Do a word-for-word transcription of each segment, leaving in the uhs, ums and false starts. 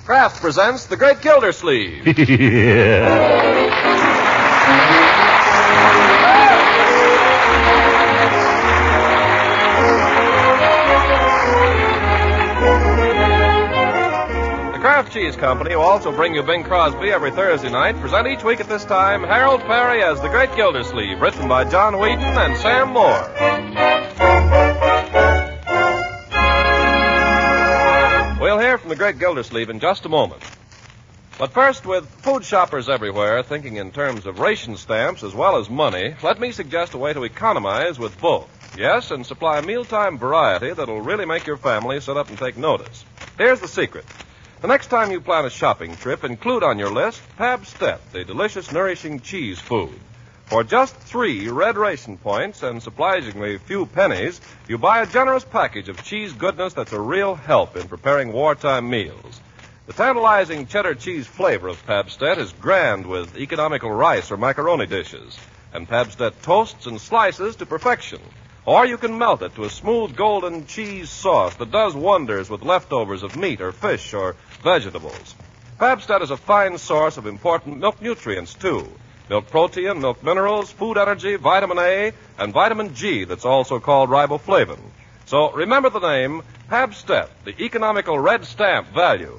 Kraft presents The Great Gildersleeve. Kraft Cheese Company, who also bring you Bing Crosby every Thursday night, present each week at this time Harold Perry as The Great Gildersleeve, written by John Wheaton and Sam Moore. We'll hear from The Great Gildersleeve in just a moment. But first, with food shoppers everywhere thinking in terms of ration stamps as well as money, let me suggest a way to economize with both. Yes, and supply a mealtime variety that'll really make your family sit up and take notice. Here's the secret. The next time you plan a shopping trip, include on your list Pabst-ett, the delicious, nourishing cheese food. For just three red ration points and surprisingly few pennies, you buy a generous package of cheese goodness that's a real help in preparing wartime meals. The tantalizing cheddar cheese flavor of Pabst-ett is grand with economical rice or macaroni dishes, and Pabst-ett toasts and slices to perfection. Or you can melt it to a smooth golden cheese sauce that does wonders with leftovers of meat or fish or vegetables. Pabst-ett is a fine source of important milk nutrients, too. Milk protein, milk minerals, food energy, vitamin A, and vitamin G that's also called riboflavin. So remember the name, Pabst-ett, the economical red stamp value.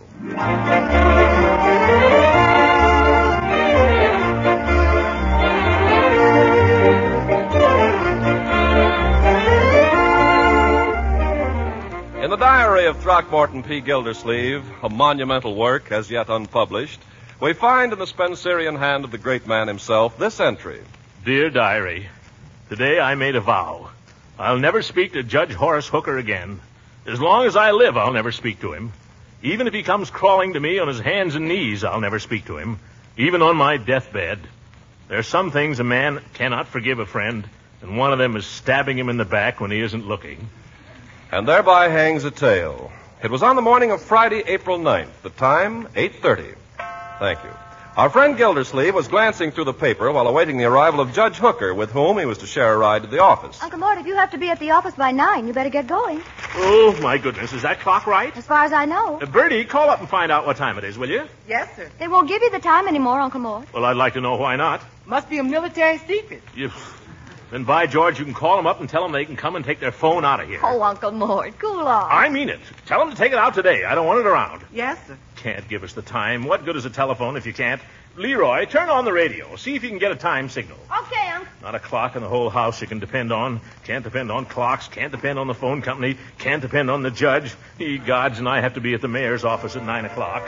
In the diary of Throckmorton P. Gildersleeve, a monumental work as yet unpublished, we find in the Spencerian hand of the great man himself this entry. Dear Diary, today I made a vow. I'll never speak to Judge Horace Hooker again. As long as I live, I'll never speak to him. Even if he comes crawling to me on his hands and knees, I'll never speak to him, even on my deathbed. There are some things a man cannot forgive a friend, and one of them is stabbing him in the back when he isn't looking. And thereby hangs a tale. It was on the morning of Friday, April ninth. The time, eight thirty. Thank you. Our friend Gildersleeve was glancing through the paper while awaiting the arrival of Judge Hooker, with whom he was to share a ride to the office. Uncle Mort, if you have to be at the office by nine, you better get going. Oh, my goodness. Is that clock right? As far as I know. Uh, Bertie, call up and find out what time it is, will you? Yes, sir. They won't give you the time anymore, Uncle Mort. Well, I'd like to know why not. Must be a military secret. You... Then, by George, you can call them up and tell them they can come and take their phone out of here. Oh, Uncle Mort, cool off. I mean it. Tell them to take it out today. I don't want it around. Yes, sir. Can't give us the time. What good is a telephone if you can't? Leroy, turn on the radio. See if you can get a time signal. Okay, Uncle. Not a clock in the whole house you can depend on. Can't depend on clocks. Can't depend on the phone company. Can't depend on the judge. Ye gods, and I have to be at the mayor's office at nine o'clock.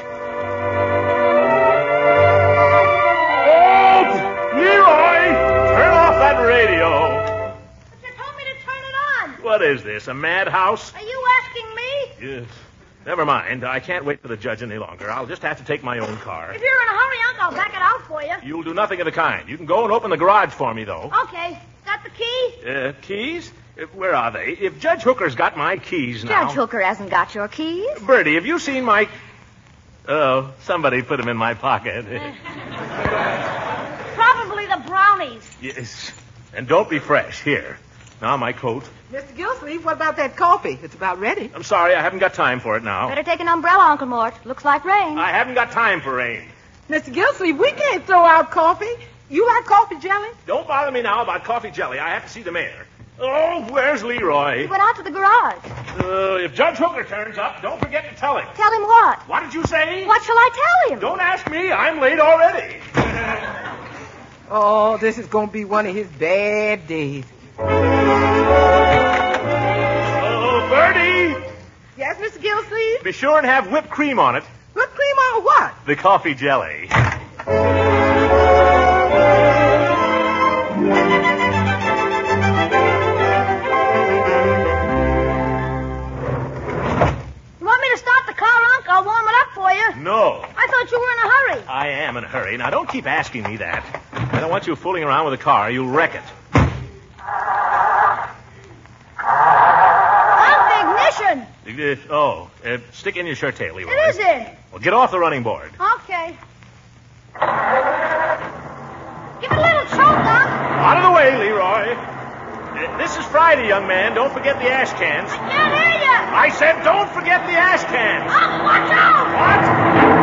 Oh, Leroy! Turn off that radio. But you told me to turn it on. What is this, a madhouse? Are you asking me? Yes. Never mind. I can't wait for the judge any longer. I'll just have to take my own car. If you're in a hurry, Uncle, I'll back it out for you. You'll do nothing of the kind. You can go and open the garage for me, though. Okay. Got the key? Uh, keys? Uh, where are they? If Judge Hooker's got my keys now... Judge Hooker hasn't got your keys. Bertie, have you seen my... Oh, somebody put them in my pocket. Probably the brownies. Yes. And don't be fresh. Here. Now, my coat. Mister Gildersleeve, what about that coffee? It's about ready. I'm sorry, I haven't got time for it now. Better take an umbrella, Uncle Mort. Looks like rain. I haven't got time for rain. Mister Gildersleeve, we can't throw out coffee. You got coffee jelly? Don't bother me now about coffee jelly. I have to see the mayor. Oh, where's Leroy? He went out to the garage. Uh, if Judge Hooker turns up, don't forget to tell him. Tell him what? What did you say? What shall I tell him? Don't ask me. I'm late already. Oh, this is going to be one of his bad days. Oh, Bertie! Yes, Mister Gildersleeve? Be sure and have whipped cream on it. Whipped cream on what? The coffee jelly. You want me to start the car, Uncle? I'll warm it up for you. No. I thought you were in a hurry. I am in a hurry. Now, don't keep asking me that. I don't want you fooling around with the car. You'll wreck it. Ignition. Uh, oh, uh, stick in your shirt tail, Leroy. It is in. Well, get off the running board. Okay. Give it a little choke, Unc. Out of the way, Leroy. Uh, this is Friday, young man. Don't forget the ash cans. I can't hear you. I said don't forget the ash cans. Unc, watch out. What?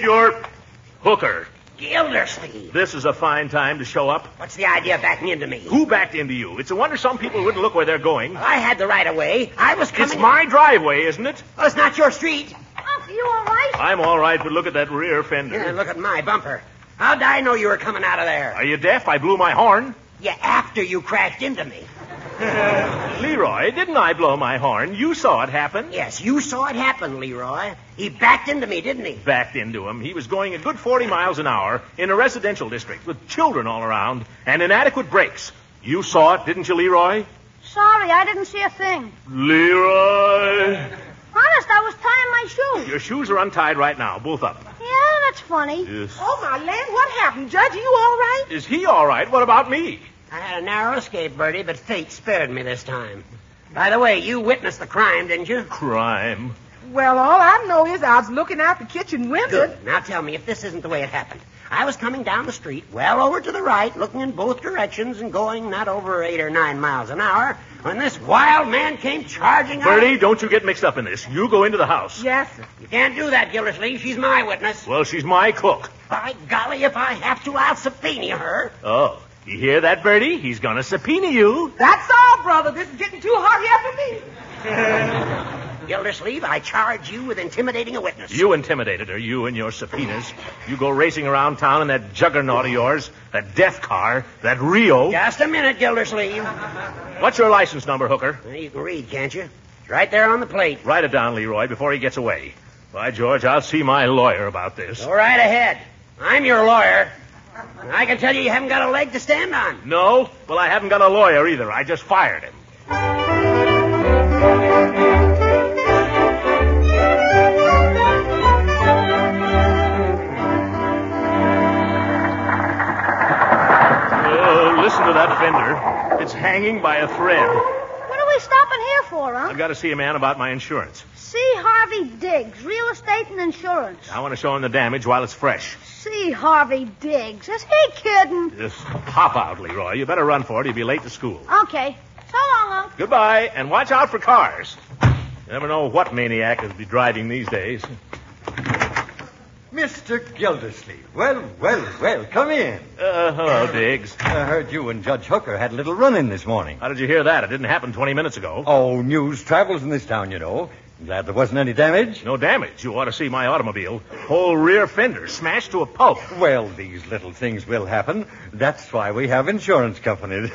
your... Hooker. Gildersleeve. This is a fine time to show up. What's the idea of backing into me? Who backed into you? It's a wonder some people wouldn't look where they're going. Well, I had the right of way. I was coming... It's my driveway, isn't it? Well, it's not your street. Unc, you all right? I'm all right, but look at that rear fender. Yeah, look at my bumper. How'd I know you were coming out of there? Are you deaf? I blew my horn. Yeah, after you crashed into me. Leroy, didn't I blow my horn? You saw it happen. Yes, you saw it happen, Leroy. He backed into me, didn't he? Backed into him. He was going a good forty miles an hour in a residential district with children all around and inadequate brakes. You saw it, didn't you, Leroy? Sorry, I didn't see a thing. Leroy! Honest, I was tying my shoes. Your shoes are untied right now, both of them. Yeah, that's funny. Yes. Oh, my land, what happened, Judge? You all right? Is he all right? What about me? I had a narrow escape, Bertie, but fate spared me this time. By the way, you witnessed the crime, didn't you? Crime. Well, all I know is I was looking out the kitchen window. Good. Now tell me if this isn't the way it happened. I was coming down the street, well over to the right, looking in both directions and going not over eight or nine miles an hour, when this wild man came charging out. Bertie, don't you get mixed up in this. You go into the house. Yes, sir. You can't do that, Gildersleeve. She's my witness. Well, she's my cook. By golly, if I have to, I'll subpoena her. Oh, you hear that, Bertie? He's going to subpoena you. That's all, brother. This is getting too hot here for me. Gildersleeve, I charge you with intimidating a witness. You intimidated her, you and your subpoenas. You go racing around town in that juggernaut of yours, that death car, that Rio. Just a minute, Gildersleeve. What's your license number, Hooker? Well, you can read, can't you? It's right there on the plate. Write it down, Leroy, before he gets away. By George, I'll see my lawyer about this. Go right ahead. I'm your lawyer. I can tell you you haven't got a leg to stand on. No? Well, I haven't got a lawyer either. I just fired him. Oh, listen to that fender. It's hanging by a thread. What are we stopping here for, huh? I've got to see a man about my insurance. C. Harvey Diggs, real estate and insurance. I want to show him the damage while it's fresh. C. Harvey Diggs. Is he kidding? Just hop out, Leroy. You better run for it. You'll be late to school. Okay. So long, Unc. Goodbye, and watch out for cars. You never know what maniac will be driving these days. Mister Gildersleeve. Well, well, well, come in. Uh, hello, Diggs. I heard you and Judge Hooker had a little run-in this morning. How did you hear that? It didn't happen twenty minutes ago. Oh, news travels in this town, you know. Glad there wasn't any damage. No damage. You ought to see my automobile. Whole rear fender smashed to a pulp. Well, these little things will happen. That's why we have insurance companies.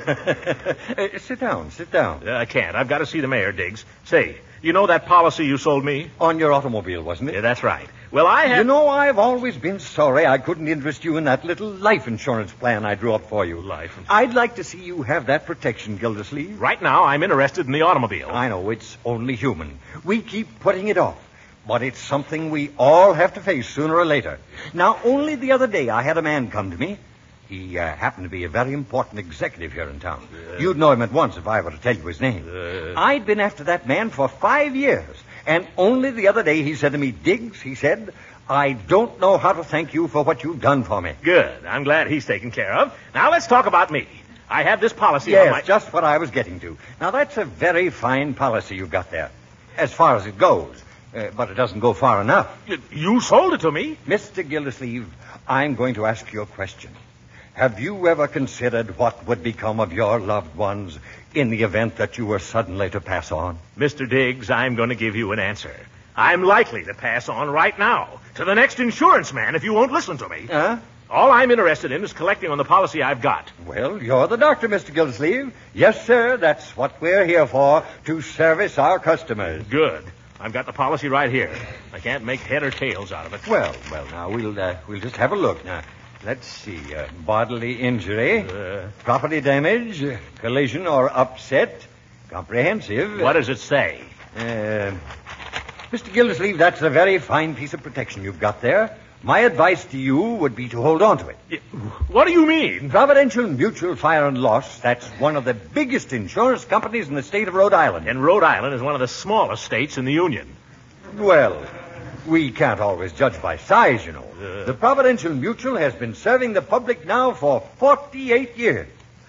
Uh, sit down, sit down. Uh, I can't. I've got to see the mayor, Diggs. Say, you know that policy you sold me? On your automobile, wasn't it? Yeah, that's right. Well, I have... You know, I've always been sorry I couldn't interest you in that little life insurance plan I drew up for you. Life insurance. I'd like to see you have that protection, Gildersleeve. Right now, I'm interested in the automobile. I know, it's only human. We keep putting it off. But it's something we all have to face sooner or later. Now, only the other day I had a man come to me. He uh, happened to be a very important executive here in town. Uh, You'd know him at once if I were to tell you his name. Uh, I'd been after that man for five years. And only the other day he said to me, Diggs, he said, I don't know how to thank you for what you've done for me. Good. I'm glad he's taken care of. Now let's talk about me. I have this policy Yes, on my... just what I was getting to. Now, that's a very fine policy you've got there, as far as it goes. Uh, but it doesn't go far enough. You sold it to me. Mister Gildersleeve, I'm going to ask you a question. Have you ever considered what would become of your loved ones in the event that you were suddenly to pass on? Mister Diggs, I'm going to give you an answer. I'm likely to pass on right now to the next insurance man if you won't listen to me. Huh? All I'm interested in is collecting on the policy I've got. Well, you're the doctor, Mister Gildersleeve. Yes, sir, that's what we're here for, to service our customers. Good. I've got the policy right here. I can't make head or tails out of it. Well, well, now, we'll uh, we'll just have a look. Now, let's see. Uh, bodily injury, Uh, property damage, uh, collision or upset, comprehensive. what does it say? Uh, Mister Gildersleeve, that's a very fine piece of protection you've got there. My advice to you would be to hold on to it. What do you mean? Providential Mutual Fire and Loss, that's one of the biggest insurance companies in the state of Rhode Island. And Rhode Island is one of the smallest states in the Union. Well, we can't always judge by size, you know. Uh. The Providential Mutual has been serving the public now for forty-eight years.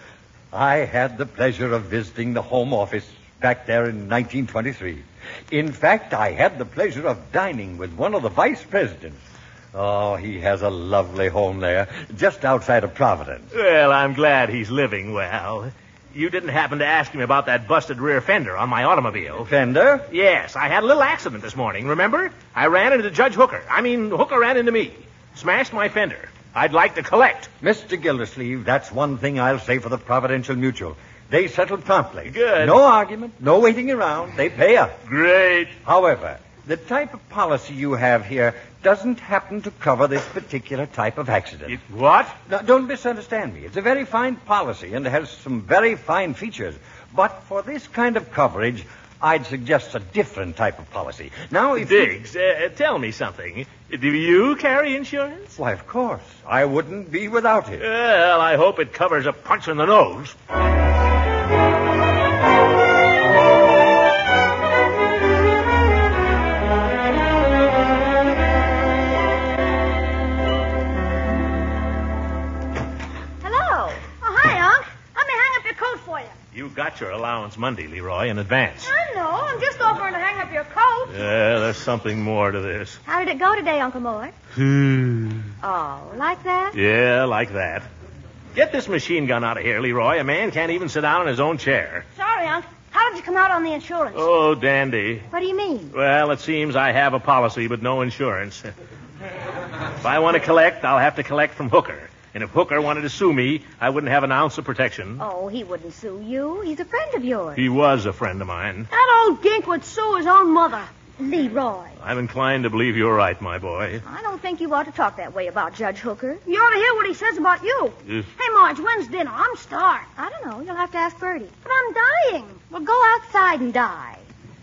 I had the pleasure of visiting the home office back there in nineteen twenty-three. In fact, I had the pleasure of dining with one of the vice presidents. Oh, he has a lovely home there, just outside of Providence. Well, I'm glad he's living well. You didn't happen to ask him about that busted rear fender on my automobile. Fender? Yes, I had a little accident this morning, remember? I ran into Judge Hooker. I mean, Hooker ran into me. Smashed my fender. I'd like to collect. Mister Gildersleeve, that's one thing I'll say for the Providential Mutual. They settled promptly. Good. No argument, no waiting around. They pay up. Great. However, the type of policy you have here doesn't happen to cover this particular type of accident. It, what? Now, don't misunderstand me. It's a very fine policy and has some very fine features. But for this kind of coverage, I'd suggest a different type of policy. Now, if Diggs, uh, tell me something. Do you carry insurance? Why, of course. I wouldn't be without it. Well, I hope it covers a punch in the nose. You got your allowance Monday, Leroy, in advance. I know. I'm just offering to hang up your coat. Yeah, there's something more to this. How did it go today, Uncle Mort? Oh, like that? Yeah, like that. Get this machine gun out of here, Leroy. A man can't even sit down in his own chair. Sorry, Unc. How did you come out on the insurance? Oh, dandy. What do you mean? Well, it seems I have a policy, but no insurance. If I want to collect, I'll have to collect from Hooker. And if Hooker wanted to sue me, I wouldn't have an ounce of protection. Oh, he wouldn't sue you. He's a friend of yours. He was a friend of mine. That old gink would sue his own mother, Leroy. I'm inclined to believe you're right, my boy. I don't think you ought to talk that way about Judge Hooker. You ought to hear what he says about you. If... Hey, Marge, when's dinner? I'm starved. I don't know. You'll have to ask Bertie. But I'm dying. Well, go outside and die.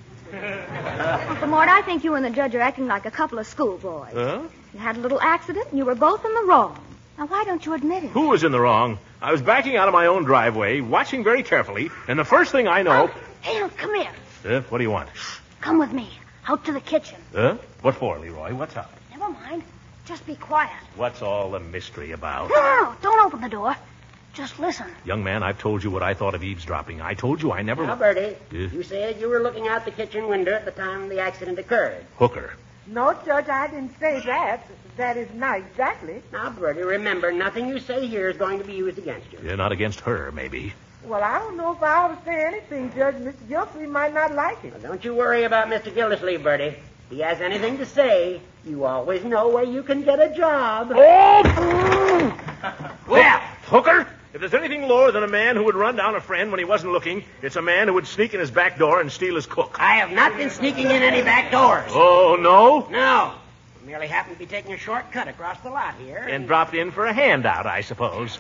Uncle Mort, I think you and the judge are acting like a couple of schoolboys. Huh? You had a little accident, and you were both in the wrong. Now, why don't you admit it? Who was in the wrong? I was backing out of my own driveway, watching very carefully, and the first thing I know... Oh, hey, Unc, come here. Uh, what do you want? Come with me. Out to the kitchen. Huh? What for, Leroy? What's up? Never mind. Just be quiet. What's all the mystery about? No, no, no. Don't open the door. Just listen. Young man, I've told you what I thought of eavesdropping. I told you I never... Now, Bertie, Yeah? you said you were looking out the kitchen window at the time the accident occurred. Hooker. No, Judge, I didn't say that. That is not exactly. Now, Bertie, remember, nothing you say here is going to be used against you. Yeah, not against her, maybe. Well, I don't know if I ought to say anything, Judge. Mister Gildersleeve might not like it. Well, don't you worry about Mister Gildersleeve, Bertie. If he has anything to say, you always know where you can get a job. Oh! Well, Hooker, if there's anything lower than a man who would run down a friend when he wasn't looking, it's a man who would sneak in his back door and steal his cook. I have not been sneaking in any back doors. Oh, no? No. I merely happened to be taking a shortcut across the lot here. And dropped in for a handout, I suppose.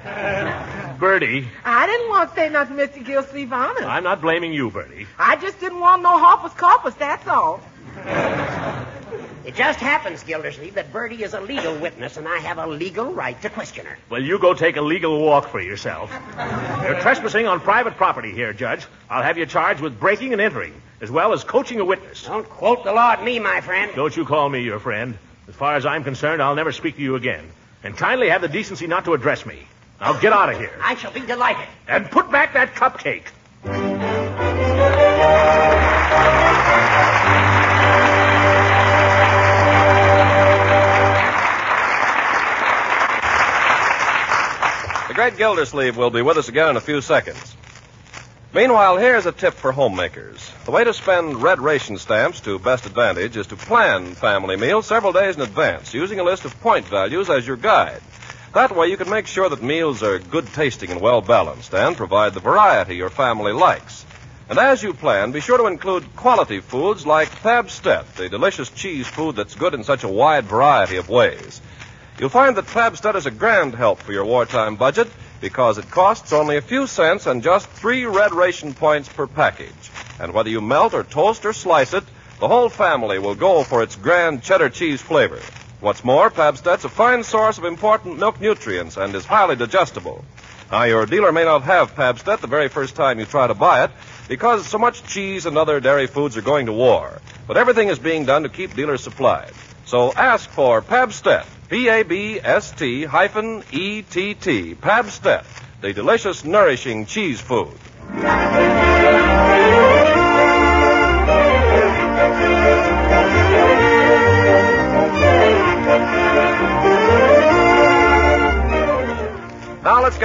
Bertie. I didn't want to say nothing, Mister Gildersleeve, honest. I'm not blaming you, Bertie. I just didn't want no hoppers corpus, that's all. It just happens, Gildersleeve, that Bertie is a legal witness, and I have a legal right to question her. Well, you go take a legal walk for yourself. You're trespassing on private property here, Judge. I'll have you charged with breaking and entering, as well as coaching a witness. Don't quote the law at me, my friend. Don't you call me your friend. As far as I'm concerned, I'll never speak to you again. And kindly have the decency not to address me. Now get out of here. I shall be delighted. And put back that cupcake. The great Gildersleeve will be with us again in a few seconds. Meanwhile, here's a tip for homemakers. The way to spend red ration stamps to best advantage is to plan family meals several days in advance, using a list of point values as your guide. That way you can make sure that meals are good tasting and well balanced and provide the variety your family likes. And as you plan, be sure to include quality foods like Pabstet, the delicious cheese food that's good in such a wide variety of ways. You'll find that Pabstet is a grand help for your wartime budget because it costs only a few cents and just three red ration points per package. And whether you melt or toast or slice it, the whole family will go for its grand cheddar cheese flavor. What's more, Pabstet's a fine source of important milk nutrients and is highly digestible. Now, your dealer may not have Pabstet the very first time you try to buy it because so much cheese and other dairy foods are going to war. But everything is being done to keep dealers supplied. So ask for Pabstet, P A B S T hyphen E T T, Pabstet, the delicious, nourishing cheese food.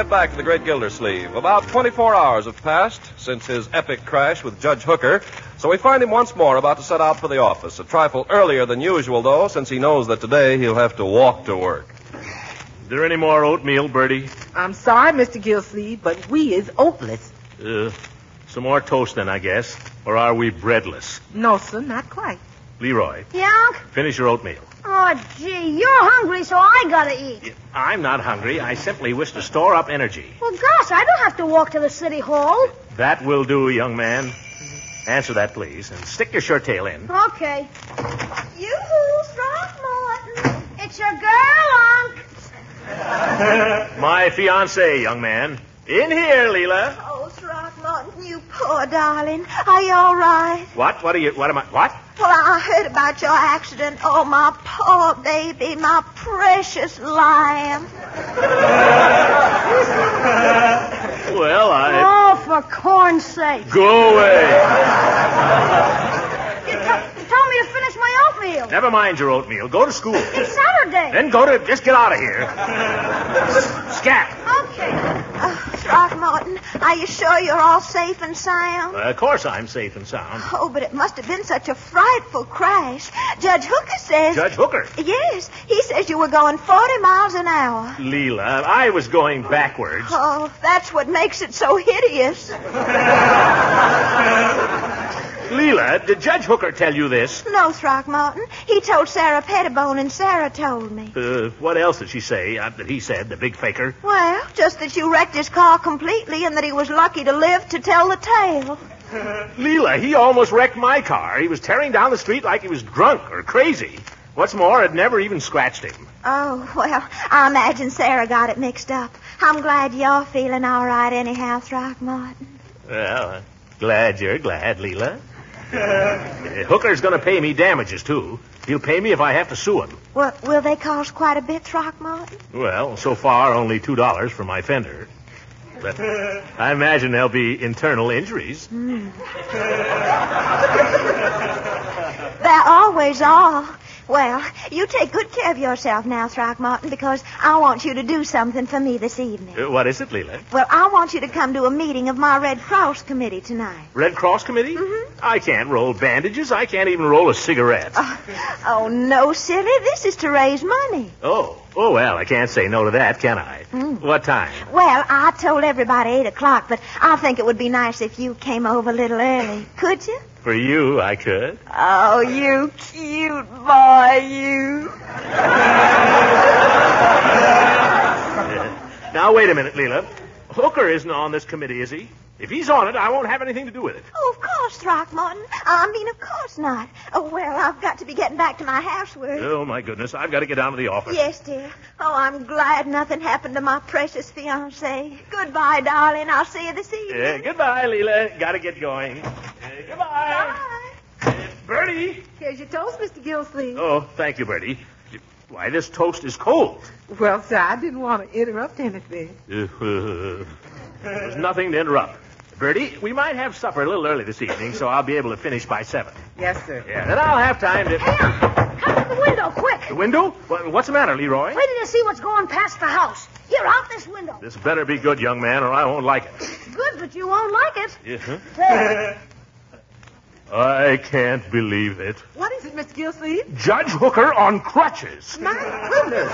get back to the great Gildersleeve. About twenty-four hours have passed since his epic crash with Judge Hooker, so we find him once more about to set out for the office. A trifle earlier than usual, though, since he knows that today he'll have to walk to work. Is there any more oatmeal, Bertie? I'm sorry, Mister Gilsleeve, but we is oatless. Uh, some more toast then, I guess. Or are we breadless? No, sir, not quite. Leroy, Yeah, Unc? finish your oatmeal. Oh, gee, you're hungry, so I gotta eat. I'm not hungry. I simply wish to store up energy. Well, gosh, I don't have to walk to the city hall. That will do, young man. Answer that, please, and stick your shirt tail in. Okay. Yoo-hoo, Throckmorton. It's your girl, Unc. My fiancée, young man. In here, Leela. Oh, Throckmorton, you poor darling. Are you all right? What? What are you... What am I... What? Well, I heard about your accident. Oh, my poor baby, my precious lamb. Well, I... Oh, for corn's sake. Go away. You t- told me to finish my oatmeal. Never mind your oatmeal. Go to school. It's Saturday. Then go to... Just get out of here. Scat. Okay. Uh, Throckmorton, are you sure you're all safe and sound? Uh, of course I'm safe and sound. Oh, but it must have been such a frightful crash. Judge Hooker says... Judge Hooker? Yes, he says you were going forty miles an hour. Leela, I was going backwards. Oh, that's what makes it so hideous. Leela, did Judge Hooker tell you this? No, Throckmorton. He told Sarah Pettibone, and Sarah told me. Uh, what else did she say uh, that he said, the big faker? Well, just that you wrecked his car completely and that he was lucky to live to tell the tale. Leela, he almost wrecked my car. He was tearing down the street like he was drunk or crazy. What's more, it never even scratched him. Oh, well, I imagine Sarah got it mixed up. I'm glad you're feeling all right anyhow, Throckmorton. Well, uh, glad you're glad, Leela. Uh, Hooker's going to pay me damages, too. He'll pay me if I have to sue him. Well, will they cost quite a bit, Throckmorton? Well, so far, only two dollars for my fender. But I imagine there'll be internal injuries. Mm. There always are. Well, you take good care of yourself now, Throckmorton, because I want you to do something for me this evening. Uh, what is it, Leela? Well, I want you to come to a meeting of my Red Cross committee tonight. Red Cross committee? Mm-hmm. I can't roll bandages. I can't even roll a cigarette. Oh, oh, no, silly. This is to raise money. Oh. Oh, well, I can't say no to that, can I? Mm. What time? Well, I told everybody eight o'clock, but I think it would be nice if you came over a little early. Could you? For you, I could. Oh, you cute boy, you. uh, now, wait a minute, Leela. Hooker isn't on this committee, is he? If he's on it, I won't have anything to do with it. Oh, of course, Throckmorton. I mean, of course not. Oh, well, I've got to be getting back to my housework. Oh, my goodness. I've got to get down to the office. Yes, dear. Oh, I'm glad nothing happened to my precious fiancé. Goodbye, darling. I'll see you this evening. Uh, goodbye, Leela. Got to get going. Uh, goodbye. Bye. Uh, Bertie. Here's your toast, Mister Gilsleeve. Oh, thank you, Bertie. Why, this toast is cold. Well, sir, I didn't want to interrupt anything. Uh, uh, there's nothing to interrupt. Bertie, we might have supper a little early this evening, so I'll be able to finish by seven. Yes, sir. Yeah, then I'll have time to... Hey, Unc, come to the window, quick. The window? What, what's the matter, Leroy? Wait till you see what's going past the house. Here, out this window. This better be good, young man, or I won't like it. Good, but you won't like it. Yeah. There. I can't believe it. What is it, Mister Gilsleeve? Judge Hooker on crutches. My goodness.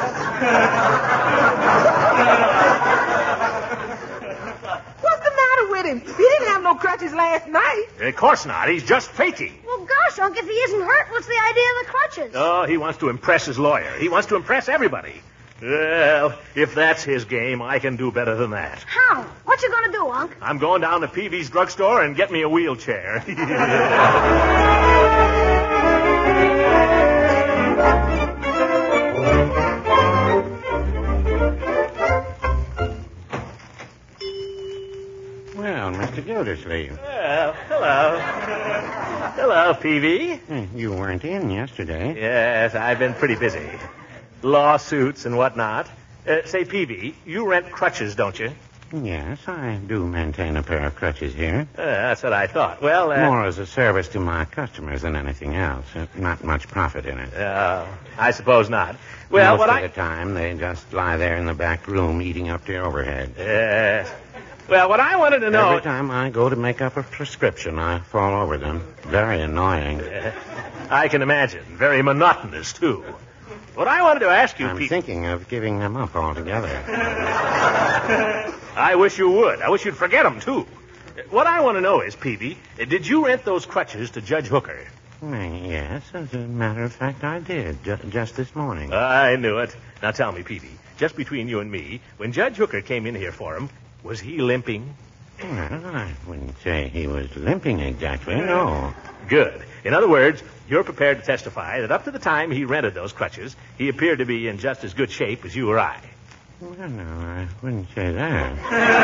What's the matter with him? He didn't have no crutches last night. Of course not. He's just faking. Well, gosh, Unc, if he isn't hurt, what's the idea of the crutches? Oh, he wants to impress his lawyer. He wants to impress everybody. Well, if that's his game, I can do better than that. How? What you gonna do, Unc? I'm going down to Peavy's drugstore and get me a wheelchair. Well, Mister Gildersleeve. Well, hello. Hello, Peavy. You weren't in yesterday. Yes, I've been pretty busy. Lawsuits and whatnot. Uh, say, Peavy, you rent crutches, don't you? Yes, I do maintain a pair of crutches here. Uh, that's what I thought. Well, uh... More as a service to my customers than anything else. Uh, not much profit in it. Uh, I suppose not. Well, Most what of I... the time, they just lie there in the back room eating up the overhead. Yes. Well, what I wanted to know... Every time I go to make up a prescription, I fall over them. Very annoying. Uh, I can imagine. Very monotonous, too. What I wanted to ask you, I'm Pete... thinking of giving them up altogether. I wish you would. I wish you'd forget them, too. What I want to know is, Peavy, did you rent those crutches to Judge Hooker? Why, yes, as a matter of fact, I did, ju- just this morning. I knew it. Now tell me, Peavy, just between you and me, when Judge Hooker came in here for him, was he limping? Well, I wouldn't say he was limping exactly, no. Good. In other words, you're prepared to testify that up to the time he rented those crutches, he appeared to be in just as good shape as you or I. Well, no, I wouldn't say that.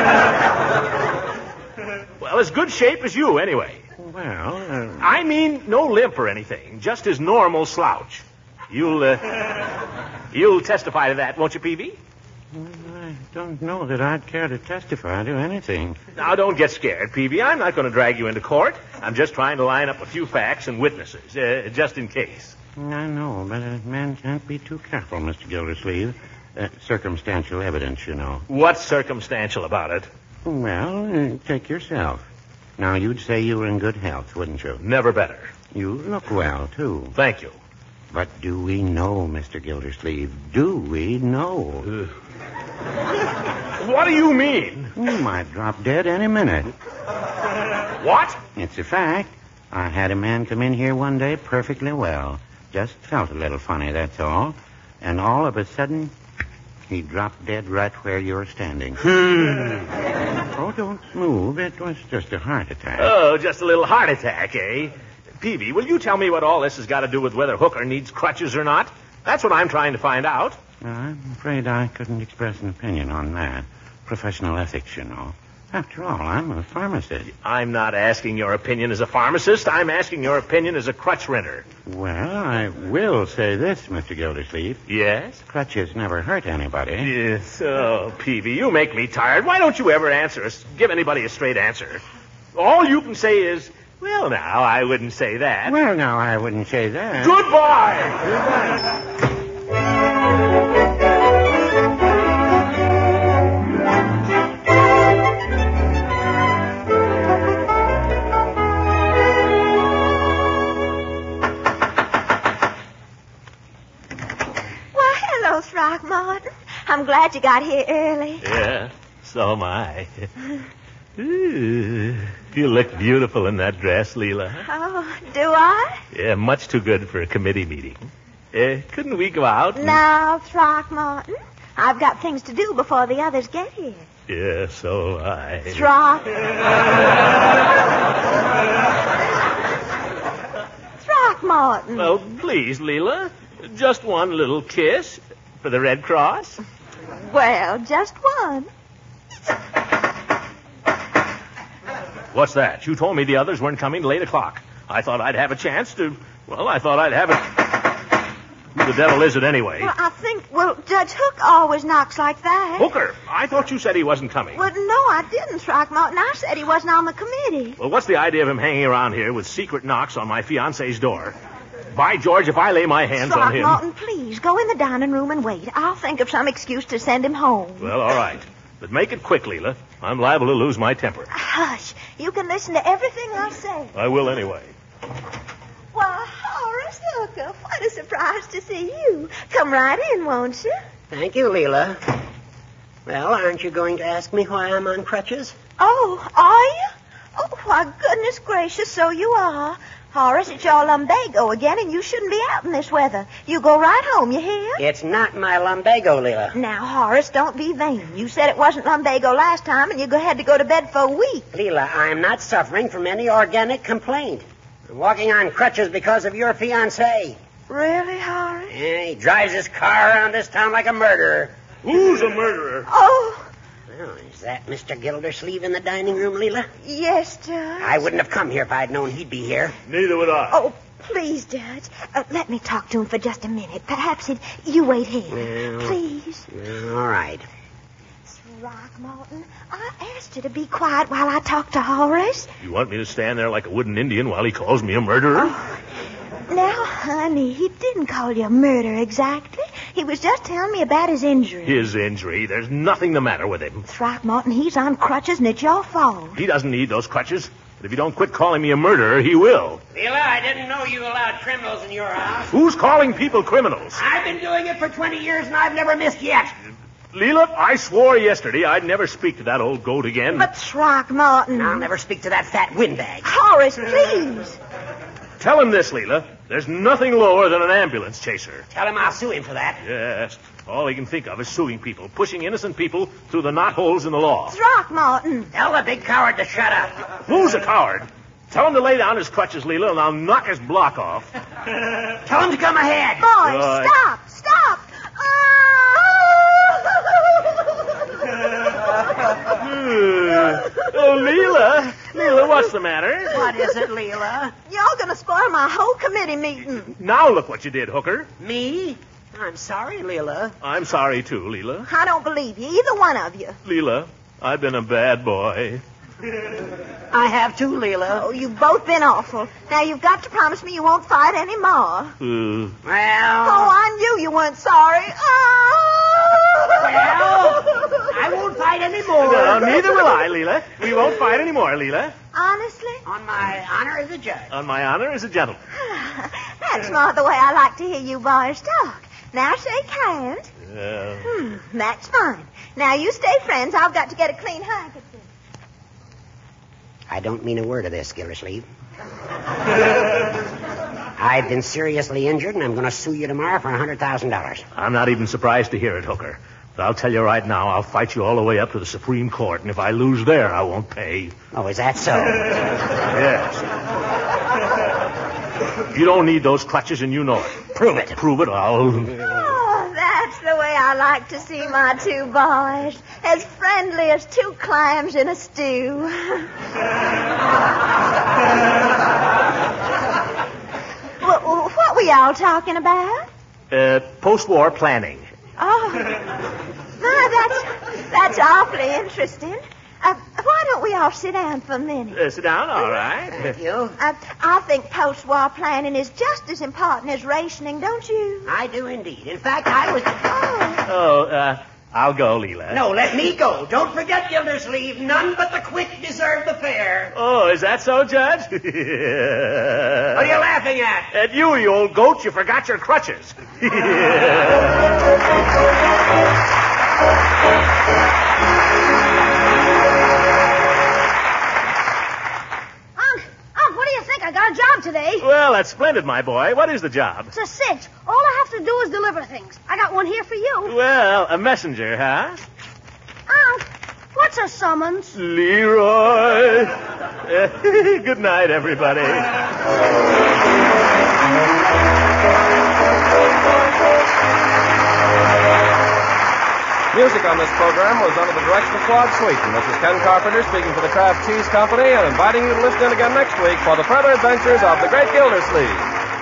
Well, as good shape as you, anyway. Well, uh... I mean, no limp or anything, just his normal slouch. You'll, uh, you'll testify to that, won't you, Peavy? Well, I don't know that I'd care to testify to anything. Now, don't get scared, Peavy. I'm not going to drag you into court. I'm just trying to line up a few facts and witnesses, uh, just in case. I know, but a man can't be too careful, Mister Gildersleeve. Uh, circumstantial evidence, you know. What's circumstantial about it? Well, uh, take yourself. Now, you'd say you were in good health, wouldn't you? Never better. You look well, too. Thank you. But do we know, Mister Gildersleeve? Do we know? What do you mean? You might drop dead any minute. What? It's a fact. I had a man come in here one day perfectly well. Just felt a little funny, that's all. And all of a sudden, he dropped dead right where you're standing. Oh, don't move. It was just a heart attack. Oh, just a little heart attack, eh? Peavy, will you tell me what all this has got to do with whether Hooker needs crutches or not? That's what I'm trying to find out. I'm afraid I couldn't express an opinion on that. Professional ethics, you know. After all, I'm a pharmacist. I'm not asking your opinion as a pharmacist. I'm asking your opinion as a crutch renter. Well, I will say this, Mister Gildersleeve. Yes? Crutches never hurt anybody. Yes. Oh, Peavy, you make me tired. Why don't you ever answer us? Give anybody a straight answer. All you can say is, well, now, I wouldn't say that. Well, now, I wouldn't say that. Goodbye! Goodbye. Throckmorton. I'm glad you got here early. Yeah, so am I. Ooh, you look beautiful in that dress, Leela. Oh, do I? Yeah, much too good for a committee meeting. Uh, couldn't we go out? And... Now, Throckmorton, I've got things to do before the others get here. Yeah, so I... Throck... Throckmorton. Well, please, Leela, just one little kiss for the Red Cross. Well, just one. What's that? You told me the others weren't coming till eight o'clock. I thought I'd have a chance to... Well, I thought I'd have it... Who the devil is it anyway? Well, I think... Well, Judge Hook always knocks like that. Hooker? I thought you said he wasn't coming. Well, no, I didn't, Throckmorton. I said he wasn't on the committee. Well, what's the idea of him hanging around here with secret knocks on my fiancé's door? By George, if I lay my hands on him... Throckmorton, please, go in the dining room and wait. I'll think of some excuse to send him home. Well, all right. But make it quick, Leela. I'm liable to lose my temper. Hush. You can listen to everything I say. I will anyway. Why, Horace Hooker, what a surprise to see you. Come right in, won't you? Thank you, Leela. Well, aren't you going to ask me why I'm on crutches? Oh, are you? Oh, why, goodness gracious, so you are. Horace, it's your lumbago again, and you shouldn't be out in this weather. You go right home, you hear? It's not my lumbago, Leela. Now, Horace, don't be vain. You said it wasn't lumbago last time, and you had to go to bed for a week. Leela, I'm not suffering from any organic complaint. I'm walking on crutches because of your fiancé. Really, Horace? Yeah, he drives his car around this town like a murderer. Who's a murderer? Oh... Well, is that Mister Gildersleeve in the dining room, Leela? Yes, Judge. I wouldn't have come here if I'd known he'd be here. Neither would I. Oh, please, Judge. Uh, let me talk to him for just a minute. Perhaps he'd... You wait here. Well, please. All right. Throckmorton, I asked you to be quiet while I talk to Horace. You want me to stand there like a wooden Indian while he calls me a murderer? Oh. Now, honey, he didn't call you a murderer exactly. He was just telling me about his injury. His injury? There's nothing the matter with him. Throckmorton, he's on crutches and it's your fault. He doesn't need those crutches. But if you don't quit calling me a murderer, he will. Leela, I didn't know you allowed criminals in your house. Who's calling people criminals? I've been doing it for twenty years and I've never missed yet. Leela, I swore yesterday I'd never speak to that old goat again. But Throckmorton... I'll never speak to that fat windbag. Horace, please. Tell him this, Leela. There's nothing lower than an ambulance chaser. Tell him I'll sue him for that. Yes. All he can think of is suing people, pushing innocent people through the knotholes in the law. Throckmorton. Tell the big coward to shut up. Who's a coward? Tell him to lay down his crutches, Leela, and I'll knock his block off. Tell him to come ahead. Boys, Right. stop, stop. Oh, Leela. Leela, what's the matter? What is it, Leela? Y'all gonna spoil my whole committee meeting. Now look what you did, Hooker. Me? I'm sorry, Leela. I'm sorry, too, Leela. I don't believe you, either one of you. Leela, I've been a bad boy. I have too, Leela. Oh, you've both been awful. Now you've got to promise me you won't fight anymore. Uh, Well... Oh, I knew you weren't sorry. Oh! Well, I won't fight anymore. no, neither will I, Leela. We won't fight anymore, Leela. Honestly? On my honor as a judge. On my honor as a gentleman. That's not the way I like to hear you boys talk. Now shake hands. Uh, Hmm, that's fine. Now you stay friends. I've got to get a clean handkerchief. I don't mean a word of this, Gildersleeve. I've been seriously injured, and I'm going to sue you tomorrow for one hundred thousand dollars. I'm not even surprised to hear it, Hooker. But I'll tell you right now, I'll fight you all the way up to the Supreme Court, and if I lose there, I won't pay. Oh, is that so? Yes. You don't need those crutches, and you know it. Prove it. Prove it, I'll... Oh, that's the way I like to see my two boys. As friendly as two clams in a stew. What, what were y'all talking about? Uh, post-war planning. Oh, my, that's, that's awfully interesting. Uh, why don't we all sit down for a minute? Uh, sit down, all right. Thank you. Uh, I think post-war planning is just as important as rationing, don't you? I do indeed. In fact, I was... Oh. Oh, uh, I'll go, Leela. No, let me go. Don't forget, Gildersleeve. None but the quick deserve the fair. Oh, is that so, Judge? What are you laughing at? At you, you old goat. You forgot your crutches. I got a job today. Well, that's splendid, my boy. What is the job? It's a cinch. All I have to do is deliver things. I got one here for you. Well, a messenger, huh? Unc, what's a summons? Leroy. Good night, everybody. Music on this program was under the direction of Claude Sweeten. This is Ken Carpenter speaking for the Kraft Cheese Company and inviting you to listen in again next week for the further adventures of the Great Gildersleeve.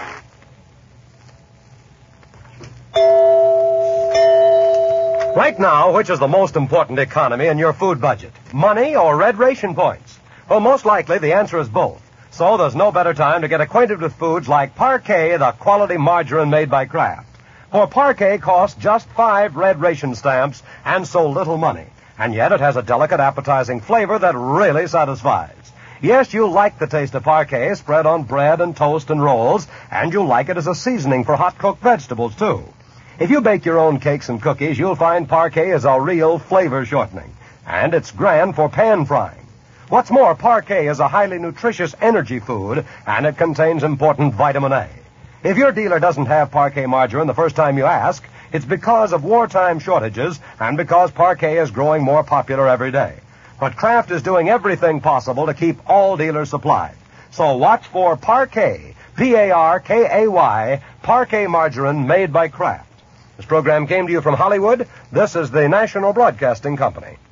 Right now, which is the most important economy in your food budget? Money or red ration points? Well, most likely the answer is both. So there's no better time to get acquainted with foods like Parquet, the quality margarine made by Kraft. For Parquet costs just five red ration stamps and so little money. And yet it has a delicate, appetizing flavor that really satisfies. Yes, you'll like the taste of Parquet spread on bread and toast and rolls, and you'll like it as a seasoning for hot-cooked vegetables, too. If you bake your own cakes and cookies, you'll find Parquet is a real flavor shortening. And it's grand for pan frying. What's more, Parquet is a highly nutritious energy food, and it contains important vitamin A. If your dealer doesn't have Parquet margarine the first time you ask, it's because of wartime shortages and because Parquet is growing more popular every day. But Kraft is doing everything possible to keep all dealers supplied. So watch for Parquet, P A R K A Y, Parquet margarine made by Kraft. This program came to you from Hollywood. This is the National Broadcasting Company.